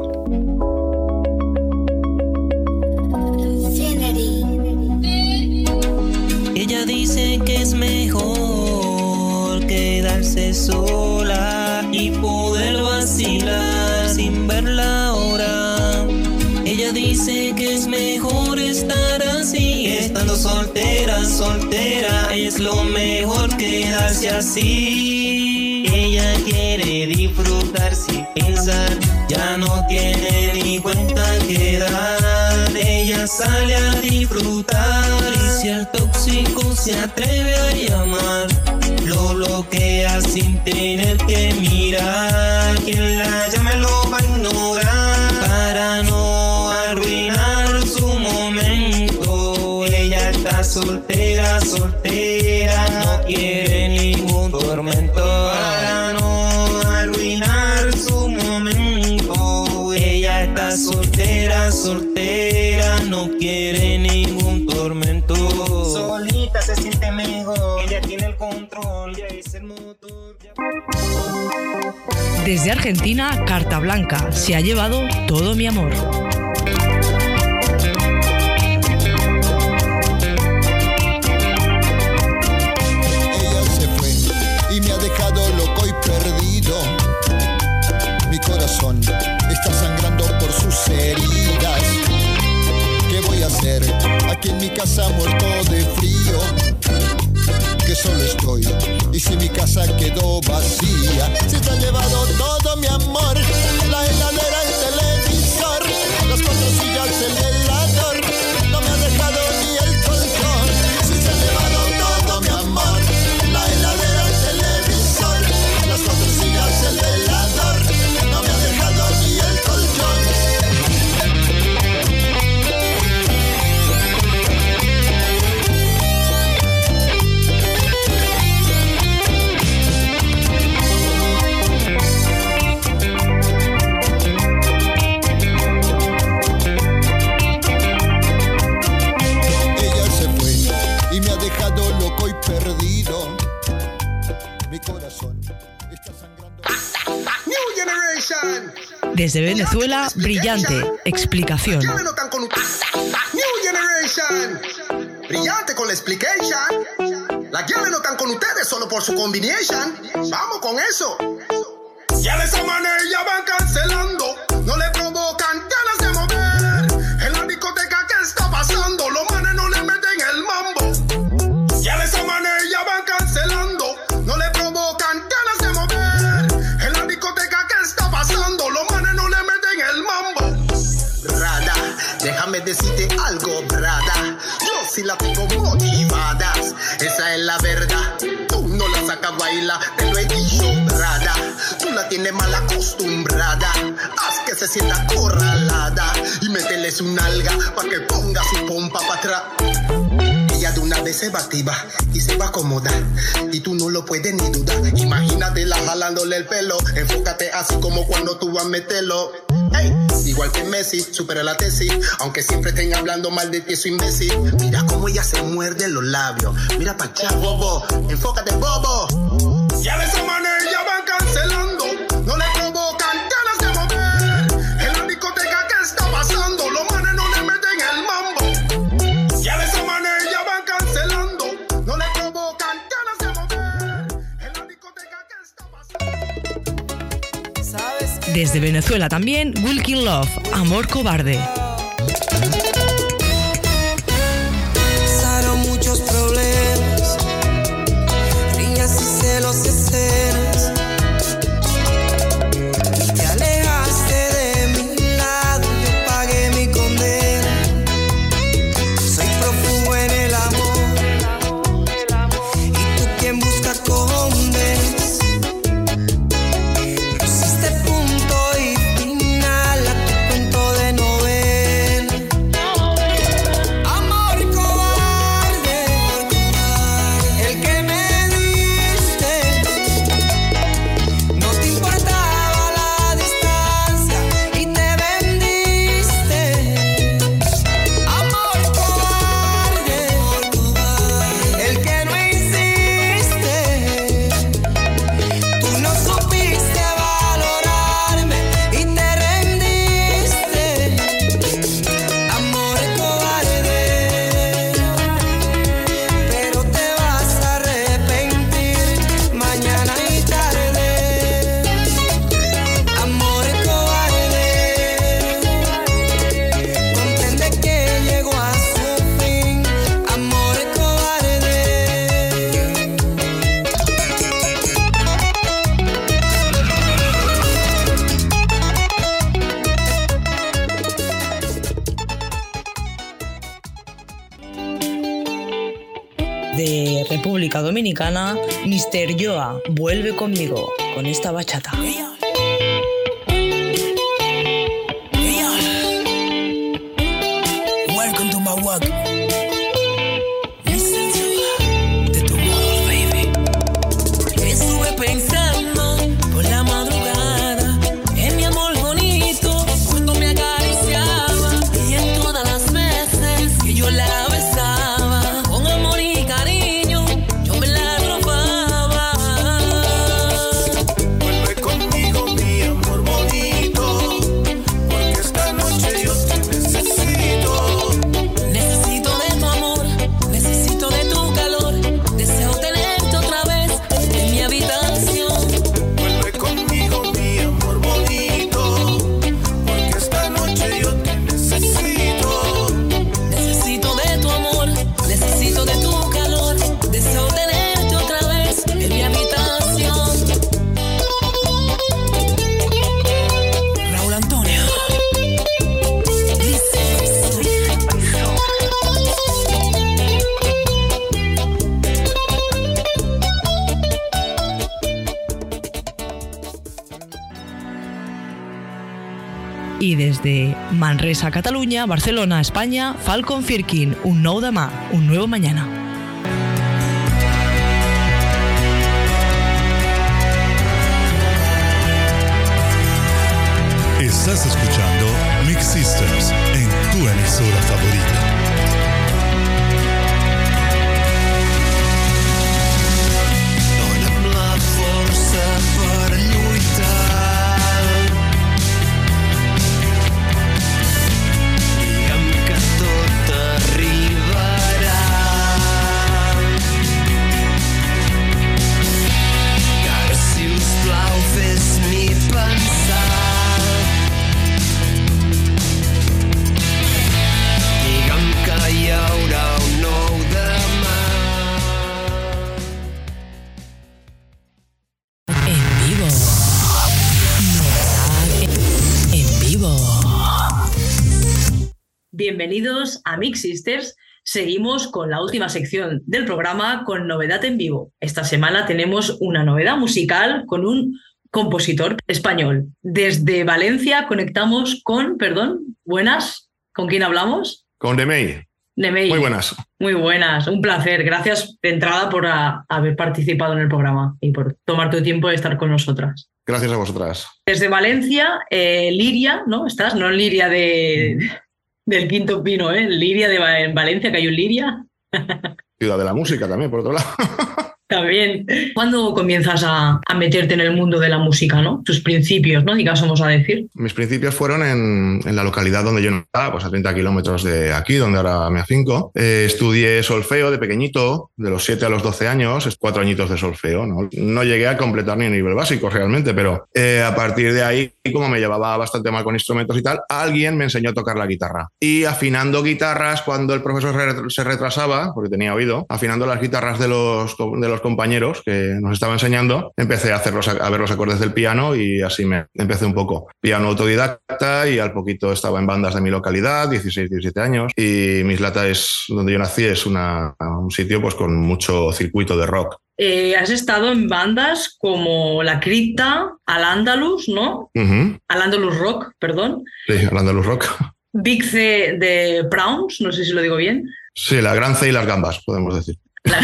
Ella dice que es mejor quedarse sola y poder vacilar sin ver la hora. Ella dice que es mejor estar así, estando soltera, soltera es lo mejor quedarse así. Ella quiere disfrutar sin pensar, ya no tiene ni cuenta que dar. Ella sale a disfrutar y si el tóxico se atreve a llamar, lo bloquea sin tener que mirar. Quien la llame lo va a ignorar para no arruinar su momento. Ella está soltera, soltera, no quiere ningún tormento. Para no arruinar su momento. Ella está soltera, soltera, no quiere ningún tormento. Solita se siente mejor, ella tiene el control, ya es el motor. Ya...
Desde Argentina, Carta Blanca, se ha llevado todo mi amor.
Y me ha dejado loco y perdido. Mi corazón está sangrando por sus heridas. ¿Qué voy a hacer? Aquí en mi casa muerto de frío. Que solo estoy. Y si mi casa quedó vacía, se te ha llevado todo mi amor. La heladera, el televisor, las cuatro sillas, el velador. No me ha dejado ni el colchón. Se te ha llevado todo mi amor. La heladera, las cuatro sillas, el velador, no me ha dejado ni el colchón. Ella se fue y me ha dejado loco y perdido. Mi corazón está sangrando.
New Generation.
Desde Venezuela, Brillante, explicación.
New Generation. Brillante con la explication. Las guiales no están con ustedes solo por su combination. Vamos con eso. Ya de esa manera ya van cancelando. No le provocan ganas de mover. En la discoteca, ¿qué está pasando? Los manes no le meten el mambo. Ya de esa manera ya van cancelando. No le provocan ganas de mover. En la discoteca, ¿qué está pasando? Los manes no le meten el mambo. Brada, déjame decirte algo, brada. Yo sí la tengo motivadas. Esa es la verdad. Tú no la sacas a bailar, te lo he dicho, brada. Tú la tienes mal acostumbrada. Haz que se sienta acorralada. Y mételes un alga pa' que ponga su pompa para atrás. ella de una vez se va a activar y se va a acomodar y tú no lo puedes ni dudar. Imagínatela jalándole el pelo, enfócate así como cuando tú vas a meterlo. Hey, igual que Messi, supera la tesis, aunque siempre estén hablando mal de ti, eso imbécil. Mira cómo ella se muerde los labios, mira pa' allá, bobo, enfócate, bobo. Ya de esa manera ya van cancelando, no le provocan ganas de mover. En la discoteca, ¿qué está pasando? Los manes no le meten el mambo. Ya de esa manera ya van cancelando, no le provocan ganas de mover. En la discoteca, ¿qué está pasando?
Desde Venezuela también, Wilkin Love, Amor Cobarde.
Pasaron muchos problemas, riñas y celos, escenas. Te alejaste de mi lado, yo pagué mi condena. Soy prófugo en el amor, y tú quien busca condenas. Pusiste punto y final a tu cuento de novela. Amor cobarde, el que me diste. No te importaba la distancia y te vendiste. Amor cobarde, el que no hiciste. Tú no supiste valorarme y te rendiste. Amor cobarde, pero te vas a arrepentir mañana y tarde. Amor cobarde, comprende que llegó a su fin. Amor cobarde.
De República Dominicana, mister Joa, vuelve conmigo con esta bachata.
Welcome to my work. Listen to de tu modo, baby. Estuve pensando por la madrugada en mi amor bonito cuando me acariciaba y en todas las veces que yo la besaba con amor y cariño yo me la robaba. Vuelve conmigo mi amor bonito, porque esta noche yo te necesito. Necesito de tu amor, necesito de tu calor. Deseo tenerte otra vez en mi habitación. Vuelve conmigo mi amor bonito, porque esta noche yo te necesito. Necesito de tu amor, necesito de tu calor. Deseo tenerte otra vez en mi habitación. Raúl Antonio.
Y desde Manresa, Cataluña, Barcelona, España, Falcon Firkin, un nou demà, un nuevo mañana.
Estás escuchando Mix Sisters en tu emisora favorita.
Donem la força per lluitar. Digue'm que tot arribarà. Que ara, si us plau, fes-m'hi pensar. Digue'm que hi haurà un nou demà.
En vivo. En vivo.
Bienvenidos a Mix Sisters. Seguimos con la última sección del programa con novedad en vivo. Esta semana tenemos una novedad musical con un compositor español. Desde Valencia conectamos con, perdón, buenas, ¿con quién hablamos?
Con Remey.
Nemei,
Muy buenas.
Muy buenas, un placer. Gracias de entrada por a, haber participado en el programa y por tomar tu tiempo de estar con nosotras.
Gracias a vosotras.
Desde Valencia, eh, Liria, ¿no? ¿Estás? No Liria de, del Quinto Pino, ¿eh? Liria de en Valencia, que hay un Liria.
Ciudad de la música también, por otro lado.
También. ¿Cuándo comienzas a, a meterte en el mundo de la música, no? Tus principios, ¿no? Digamos a decir.
Mis principios fueron en, en la localidad donde yo estaba, pues a treinta kilómetros de aquí, donde ahora me afinco. Eh, estudié solfeo de pequeñito, de los siete a los doce años, cuatro añitos de solfeo, ¿no? No llegué a completar ni el nivel básico realmente, pero eh, a partir de ahí, como me llevaba bastante mal con instrumentos y tal, alguien me enseñó a tocar la guitarra. Y afinando guitarras cuando el profesor se retrasaba, porque tenía oído, afinando las guitarras de los, de los compañeros que nos estaba enseñando, empecé a, hacer los, a ver los acordes del piano y así me empecé un poco. Piano autodidacta y al poquito estaba en bandas de mi localidad, dieciséis, diecisiete años, y Mislata es donde yo nací, es una, un sitio pues con mucho circuito de rock.
Eh, has estado en bandas como La Cripta, Al Andalus, ¿no?
Uh-huh.
Al Andalus Rock, perdón.
Sí, Al Andalus Rock.
Big C de Browns, no sé si lo digo bien.
Sí, la Gran C y las Gambas, podemos decir. La...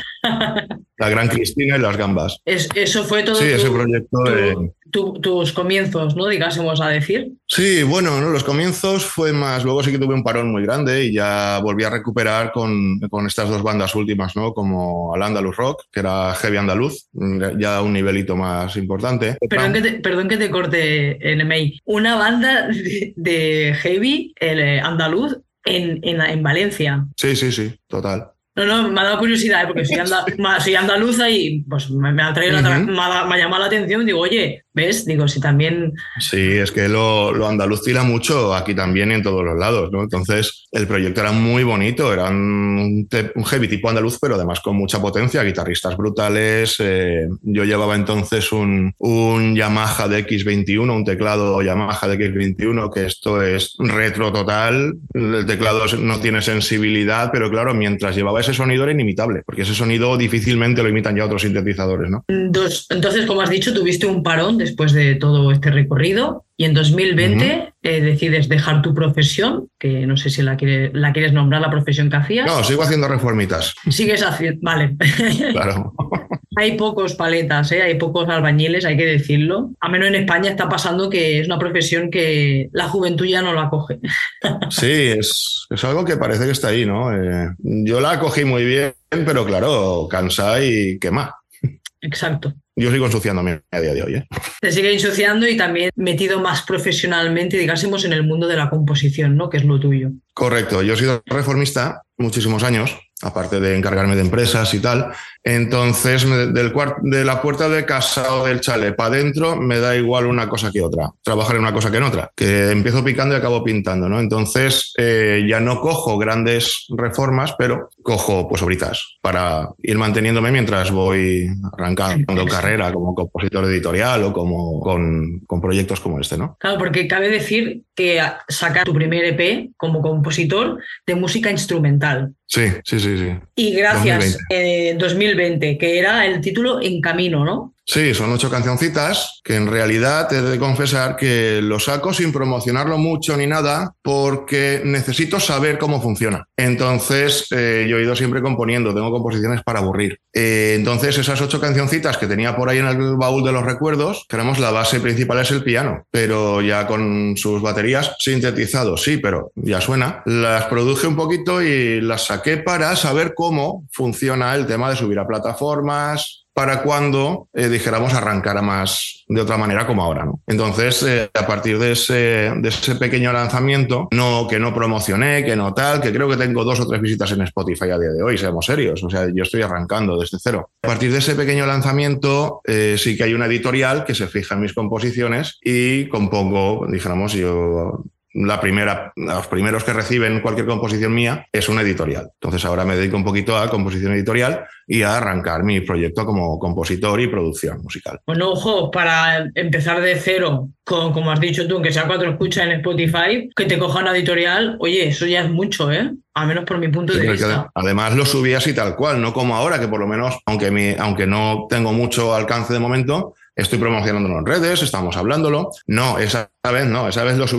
La Gran Cristina y las Gambas.
Es, eso fue todo.
Sí,
tu,
ese proyecto.
Tu,
de...
tu, tus comienzos, ¿no? Digásemos a decir.
Sí, bueno, ¿no? Los comienzos fue más. Luego sí que tuve un parón muy grande y ya volví a recuperar con, con estas dos bandas últimas, ¿no? Como Al Andalus Rock, que era heavy andaluz, ya a un nivelito más importante.
Perdón que te, perdón que te corte, N M A. Una banda de, de heavy el andaluz en, en, en Valencia.
Sí, sí, sí, total.
No, no, me ha dado curiosidad, ¿eh? Porque soy, anda, soy andaluza y pues me, me ha traído, uh-huh. la, me, ha, me ha llamado la atención. Digo, oye, ¿ves? Digo, si también...
Sí, es que lo, lo andaluz tira mucho aquí también y en todos los lados, ¿no? Entonces, el proyecto era muy bonito, era un, un heavy tipo andaluz, pero además con mucha potencia, guitarristas brutales. Eh, yo llevaba entonces un, un Yamaha de equis veintiuno, un teclado Yamaha de equis veintiuno, que esto es retro total. El teclado no tiene sensibilidad, pero claro, mientras llevaba ese sonido era inimitable, porque ese sonido difícilmente lo imitan ya otros sintetizadores, ¿no?
Entonces, como has dicho, tuviste un parón después de todo este recorrido y en dos mil veinte uh-huh. eh, decides dejar tu profesión, que no sé si la, quiere, la quieres nombrar, la profesión que hacías.
No, sigo haciendo reformitas.
Sigues haciendo, vale.
Claro.
Hay pocos paletas, ¿eh? Hay pocos albañiles, hay que decirlo. A menos en España está pasando que es una profesión que la juventud ya no la coge.
Sí, es, es algo que parece que está ahí, ¿no? Eh, yo la cogí muy bien, pero claro, cansa y quema.
Exacto.
Yo sigo ensuciándome a día de hoy, ¿eh?
Te sigue ensuciando y también metido más profesionalmente, digásemos, en el mundo de la composición, ¿no? Que es lo tuyo.
Correcto. Yo he sido reformista muchísimos años, aparte de encargarme de empresas y tal. Entonces, del cuart- de la puerta de casa o del chalet para adentro, me da igual una cosa que otra. Trabajar en una cosa que en otra. Que empiezo picando y acabo pintando, ¿no? Entonces, eh, ya no cojo grandes reformas, pero cojo pues obritas para ir manteniéndome mientras voy arrancando carrera como compositor editorial o como con, con proyectos como este, ¿no?
Claro, porque cabe decir que sacas tu primer E P como compositor de música instrumental.
Sí, sí, sí, sí.
Y gracias, en eh, dos mil veinte, que era el título En Camino, ¿no?
Sí, son ocho cancioncitas que en realidad te he de confesar que lo saco sin promocionarlo mucho ni nada porque necesito saber cómo funciona. Entonces, eh, yo he ido siempre componiendo, tengo composiciones para aburrir. Eh, entonces, esas ocho cancioncitas que tenía por ahí en el baúl de los recuerdos, tenemos la base principal es el piano, pero ya con sus baterías sintetizados, sí, pero ya suena. Las produje un poquito y las saqué para saber cómo funciona el tema de subir a plataformas, para cuando eh, dijéramos arrancar a más de otra manera como ahora, ¿no? Entonces, eh, a partir de ese, de ese pequeño lanzamiento, no, que no promocioné, que no tal, que creo que tengo dos o tres visitas en Spotify a día de hoy, seamos serios, o sea, yo estoy arrancando desde cero. A partir de ese pequeño lanzamiento, eh, sí que hay una editorial que se fija en mis composiciones y compongo, dijéramos, yo... La primera, los primeros que reciben cualquier composición mía es una editorial. Entonces ahora me dedico un poquito a composición editorial y a arrancar mi proyecto como compositor y producción musical.
Bueno, ojo, para empezar de cero, con, como has dicho tú, que sea cuatro escuchas en Spotify, que te coja una editorial, oye, eso ya es mucho, ¿eh? Al menos por mi punto de vista.
Además lo subí así tal cual, no como ahora, que por lo menos, aunque, mi, aunque no tengo mucho alcance de momento, estoy promocionándolo en redes, estamos hablándolo. No, esa vez no, esa vez lo subí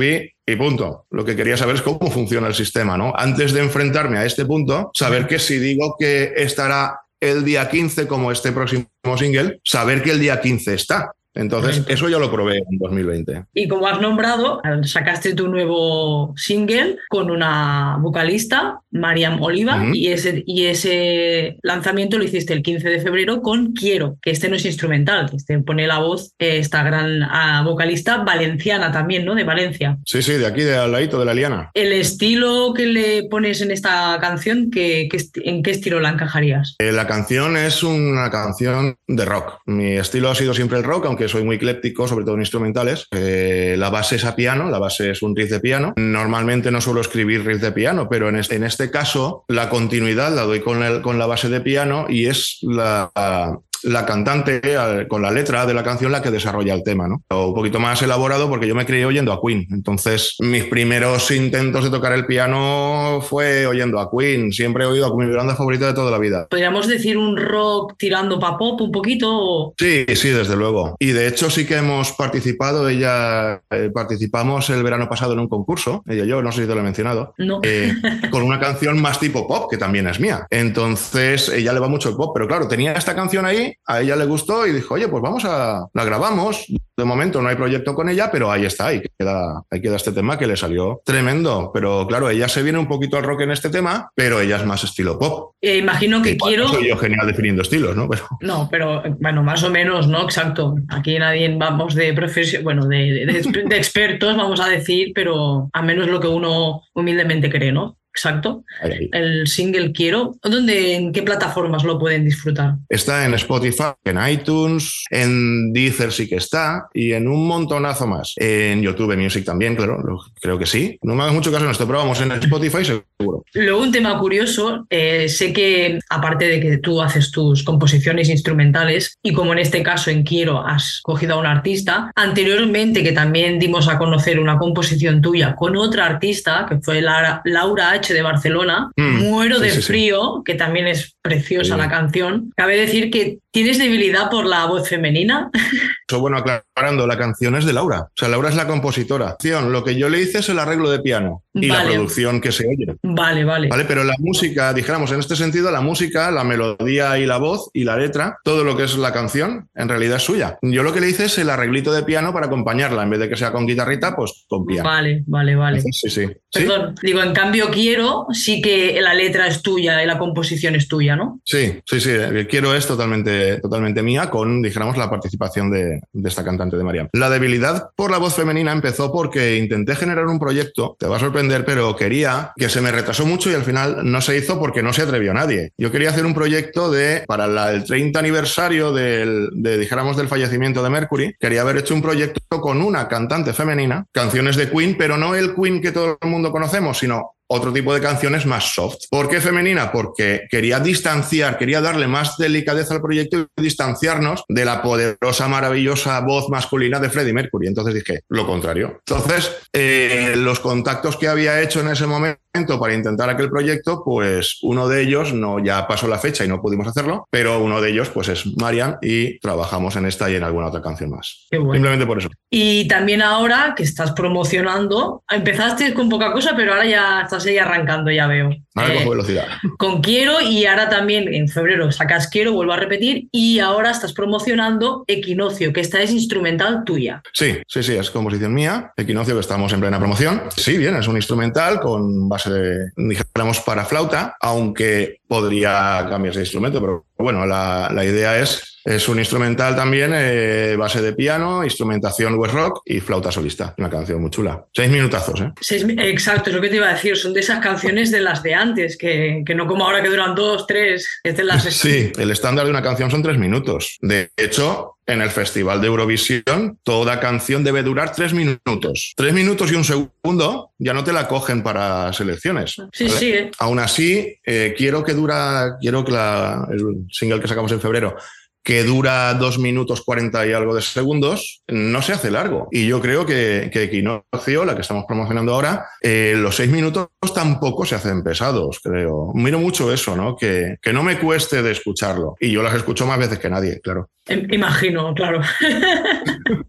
y punto. Lo que quería saber es cómo funciona el sistema, ¿no? Antes de enfrentarme a este punto, saber que si digo que estará el día quince como este próximo single, saber que el día quince está. Entonces, eso ya lo probé en dos mil veinte.
Y como has nombrado, sacaste tu nuevo single con una vocalista, Mariam Oliva, uh-huh. y, ese, y ese lanzamiento lo hiciste el quince de febrero con Quiero, que este no es instrumental, que este pone la voz eh, esta gran uh, vocalista valenciana también, ¿no? De Valencia.
Sí, sí, de aquí, de al ladito de la Liana.
El estilo que le pones en esta canción, ¿qué, qué, ¿en qué estilo la encajarías?
Eh, la canción es una canción de rock. Mi estilo ha sido siempre el rock, aunque soy muy ecléctico, sobre todo en instrumentales. Eh, la base es a piano, la base es un riff de piano. Normalmente no suelo escribir riff de piano, pero en este, en este caso la continuidad la doy con, el, con la base de piano y es la... la cantante con la letra de la canción la que desarrolla el tema, ¿no? Un poquito más elaborado porque yo me crié oyendo a Queen. Entonces, mis primeros intentos de tocar el piano fue oyendo a Queen. Siempre he oído a Queen, mi banda favorita de toda la vida.
¿Podríamos decir un rock tirando pa' pop un poquito? O...
Sí, sí, desde luego. Y de hecho sí que hemos participado, ella eh, participamos el verano pasado en un concurso, ella y yo, no sé si te lo he mencionado,
no.
eh, con una canción más tipo pop, que también es mía. Entonces, ella le va mucho el pop, pero claro, tenía esta canción ahí, a ella le gustó y dijo, oye, pues vamos a... la grabamos. De momento no hay proyecto con ella, pero ahí está, ahí queda, ahí queda este tema que le salió tremendo. Pero claro, ella se viene un poquito al rock en este tema, pero ella es más estilo pop.
Eh, imagino que
Igual
quiero...
No soy yo genial definiendo estilos, ¿no? Pero...
No, pero bueno, más o menos, ¿no? Exacto. Aquí nadie vamos de profesión, bueno, de, de, de expertos, vamos a decir, pero a menos lo que uno humildemente cree, ¿no? Exacto.
Ahí, ahí.
El single Quiero. ¿Dónde, en qué plataformas lo pueden disfrutar?
Está en Spotify, en iTunes, en Deezer sí que está y en un montonazo más. En YouTube Music también, claro, lo, creo que sí. No me hagas mucho caso en esto, pero vamos, en Spotify seguro.
Luego un tema curioso, eh, sé que aparte de que tú haces tus composiciones instrumentales y como en este caso en Quiero has cogido a un artista, anteriormente que también dimos a conocer una composición tuya con otra artista que fue Laura, Laura H de Barcelona, mm, Muero de sí, sí, frío, sí. que también es preciosa sí. la canción. Cabe decir que tienes debilidad por la voz femenina.
Eso, bueno, aclarando, la canción es de Laura. O sea, Laura es la compositora. Lo que yo le hice es el arreglo de piano y vale. la producción que se oye.
Vale, vale.
Vale, pero la música, dijéramos, en este sentido, la música, la melodía y la voz y la letra, todo lo que es la canción, en realidad es suya. Yo lo que le hice es el arreglito de piano para acompañarla. En vez de que sea con guitarrita, pues con piano.
Vale, vale, vale.
Sí, sí.
Perdón, ¿Sí? digo, en cambio Quiero, sí que la letra es tuya y la composición es tuya, ¿no?
Sí, sí, sí. Quiero es totalmente, totalmente mía con, dijéramos, la participación de, de esta cantante de Mariam. La debilidad por la voz femenina empezó porque intenté generar un proyecto, te va a sorprender, pero quería que se me retrasó mucho y al final no se hizo porque no se atrevió nadie. Yo quería hacer un proyecto de, para la, el treinta aniversario del, de, dijéramos, del fallecimiento de Mercury, quería haber hecho un proyecto con una cantante femenina, canciones de Queen, pero no el Queen que todo el mundo conocemos, sino otro tipo de canciones más soft. ¿Por qué femenina? Porque quería distanciar, quería darle más delicadeza al proyecto y distanciarnos de la poderosa, maravillosa voz masculina de Freddie Mercury. Entonces dije, lo contrario. Entonces, eh, los contactos que había hecho en ese momento para intentar aquel proyecto, pues uno de ellos, no ya pasó la fecha y no pudimos hacerlo, pero uno de ellos pues es Mariam y trabajamos en esta y en alguna otra canción más.
Qué bueno.
Simplemente por eso.
Y también ahora que estás promocionando, empezaste con poca cosa, pero ahora ya estás ahí arrancando, ya veo.
Ahora
eh,
cojo velocidad.
Con Quiero y ahora también en febrero sacas Quiero, vuelvo a repetir, y ahora estás promocionando Equinoccio, que esta es instrumental tuya.
Sí, sí, sí, es composición mía. Equinoccio, que estamos en plena promoción. Sí, bien, es un instrumental con base de, dijéramos, para flauta, aunque podría cambiarse de instrumento, pero bueno, la, la idea es Es un instrumental también, eh, base de piano, instrumentación West Rock y flauta solista. Una canción muy chula. Seis minutazos, ¿eh?
Seis, exacto, es lo que te iba a decir. Son de esas canciones de las de antes, que, que no como ahora que duran dos, tres. Es de las...
Sí, el estándar de una canción son tres minutos. De hecho, en el Festival de Eurovisión, toda canción debe durar tres minutos. Tres minutos y un segundo ya no te la cogen para selecciones.
Sí,
¿vale?
sí. ¿eh?
Aún así, eh, quiero que dura, quiero que la, el single que sacamos en febrero, que dura dos minutos cuarenta y algo de segundos, no se hace largo. Y yo creo que, que Equinoccio, la que estamos promocionando ahora, eh, los seis minutos tampoco se hacen pesados, creo. Miro mucho eso, ¿no? Que, que no me cueste de escucharlo. Y yo las escucho más veces que nadie, claro.
Imagino, claro.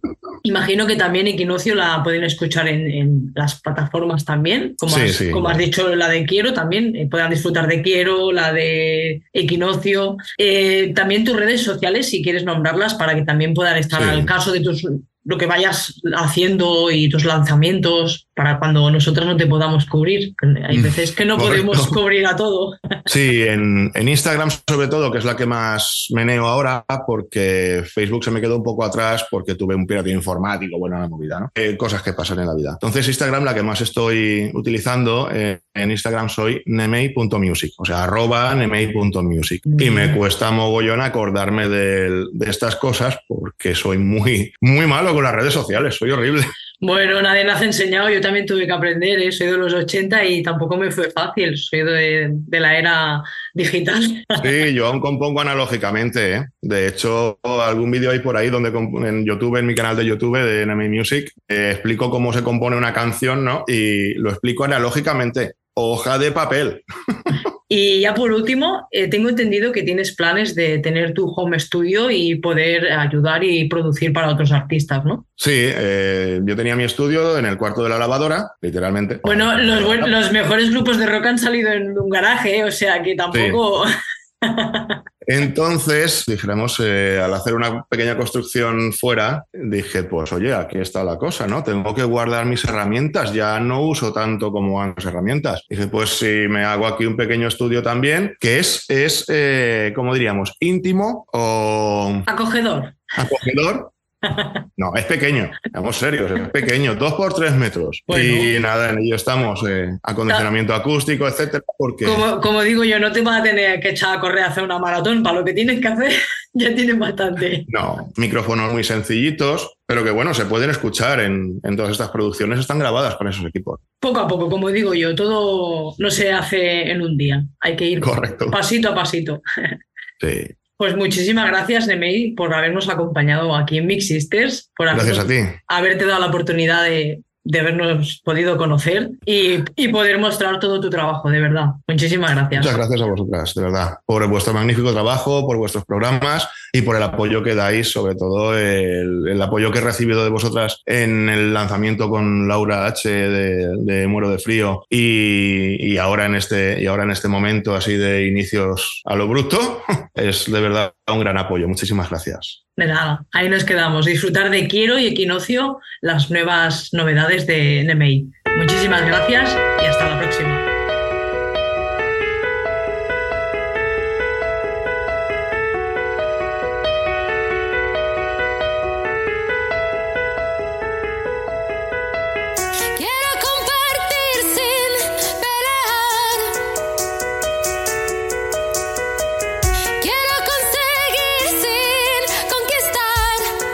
Imagino que también Equinoccio la pueden escuchar en, en las plataformas también, como,
Sí,
has,
sí,
como has
claro.
dicho, la de Quiero también, eh, puedan disfrutar de Quiero, la de Equinoccio. Eh, también tus redes sociales, si quieres nombrarlas, para que también puedan estar
Sí.
al caso de tus, lo que vayas haciendo y tus lanzamientos, para cuando nosotros no te podamos cubrir. Hay
Mm,
veces que no
correcto.
podemos cubrir a todo.
Sí, en, en Instagram sobre todo, que es la que más meneo ahora, porque Facebook se me quedó un poco atrás porque tuve un pirata informático, bueno, una movida, ¿no? Eh, cosas que pasan en la vida. Entonces Instagram, la que más estoy utilizando, eh, en Instagram soy nemei punto music, o sea, arroba nemei punto music. Y me cuesta mogollón acordarme de, de estas cosas porque soy muy, muy malo con las redes sociales, soy horrible.
Bueno, nadie nos ha enseñado, yo también tuve que aprender, ¿eh? Soy de los ochenta y tampoco me fue fácil, soy de, de la era digital.
Sí, yo aún compongo analógicamente, ¿eh? De hecho, algún vídeo hay por ahí donde comp- en YouTube, en mi canal de YouTube de Nemei Music, eh, explico cómo se compone una canción, ¿no? Y lo explico analógicamente, hoja de papel.
Y ya por último, eh, tengo entendido que tienes planes de tener tu home studio y poder ayudar y producir para otros artistas, ¿no?
Sí, eh, yo tenía mi estudio en el cuarto de la lavadora, literalmente.
Bueno, los, buen- los mejores grupos de rock han salido en un garaje, ¿eh? O sea que tampoco...
Entonces, dijéramos, eh, al hacer una pequeña construcción fuera, dije, pues oye, aquí está la cosa, ¿no? Tengo que guardar mis herramientas, ya no uso tanto como antes herramientas. Dije, pues si me hago aquí un pequeño estudio también, que es, es eh, ¿cómo diríamos? Íntimo o
Acogedor.
acogedor. No, es pequeño, seamos serios, es pequeño, dos por tres metros.
Bueno.
Y nada, en ello estamos, eh, acondicionamiento acústico, etcétera, porque...
Como, como digo yo, no te vas a tener que echar a correr a hacer una maratón, para lo que tienes que hacer ya tienes bastante.
No, micrófonos muy sencillitos, pero que bueno, se pueden escuchar en, en todas estas producciones, están grabadas con esos equipos.
Poco a poco, como digo yo, todo no se hace en un día, hay que ir
Correcto.
pasito a pasito.
Sí.
Pues muchísimas gracias, Nemei, por habernos acompañado aquí en Mix Sisters, por
Gracias a ti.
haberte dado la oportunidad de, de habernos podido conocer y, y poder mostrar todo tu trabajo, de verdad. Muchísimas gracias.
Muchas gracias a vosotras, de verdad, por vuestro magnífico trabajo, por vuestros programas y por el apoyo que dais, sobre todo el, el apoyo que he recibido de vosotras en el lanzamiento con Laura H. de, de Muero de Frío y, y, ahora en este, y ahora en este momento así de inicios a lo bruto. Es de verdad un gran apoyo. Muchísimas gracias.
De nada, ahí nos quedamos. Disfrutar de Quiero y Equinoccio, las nuevas novedades de Nemei. Muchísimas gracias y hasta la próxima.
Quiero compartir sin pelear. Quiero conseguir sin conquistar.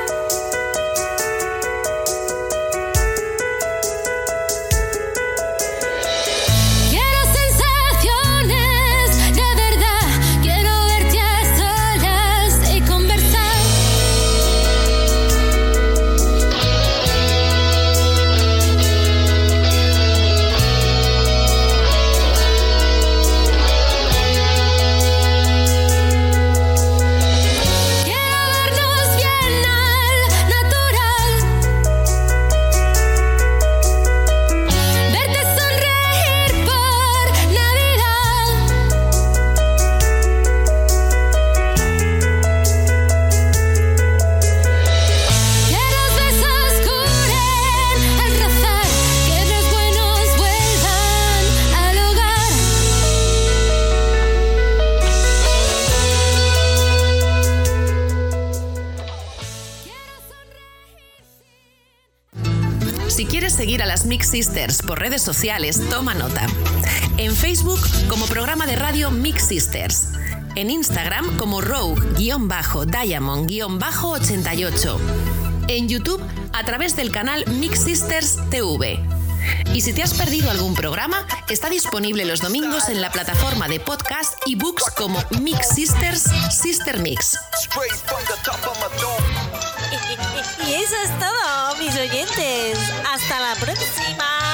Quiero sensaciones de verdad. Quiero verte a solas y conversar. Quiero vernos bien al natural. Verte sonreír por Navidad. Que los besos curen al rozar. Que los buenos vuelvan al hogar.
Si quieres seguir a las Mix Sisters por redes sociales, toma nota. En Facebook como programa de radio Mix Sisters. En Instagram como Rogue-Diamond-ochenta y ocho. En YouTube a través del canal Mix Sisters T V. Y si te has perdido algún programa, está disponible los domingos en la plataforma de podcast y books como Mix Sisters Sister Mix.
Y eso es todo, mis oyentes. Hasta la próxima.